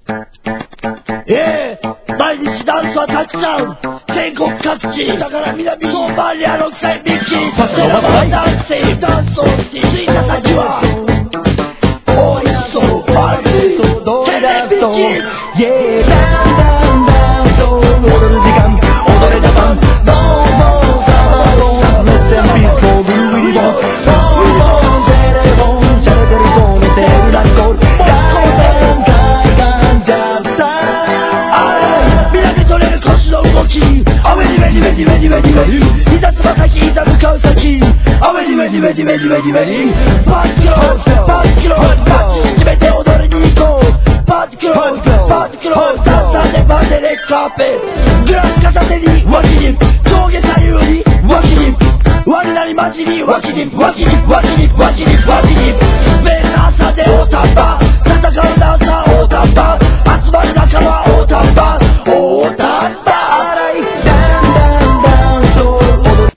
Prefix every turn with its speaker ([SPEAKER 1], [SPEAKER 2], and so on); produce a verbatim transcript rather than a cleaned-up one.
[SPEAKER 1] ええー、毎日ダンスはたくさん全国各地だから南ソーマリアろくせんびきセラバーダンスダンスをして着いた先はおいしそうマリーテレビキイエーダンダンダンと踊る時間踊れジャパンどうもサバドンレッツエンピースフォーグルウィリボンどうもテレフォンシャレテレフォン寝てるランコールアウェディウェディウェディウェディウェディウェディ膝つま先膝向かう先アウェディウェディウェディウェディウェディウェディパーティクローパーティクローパーティ決めて踊りに行こうパーティクローパーティクローダンサーでバーでレッカーペングラス片手に脇に上下左右に脇に輪になりマジに脇に脇に脇に脇に脇に目の朝でおたば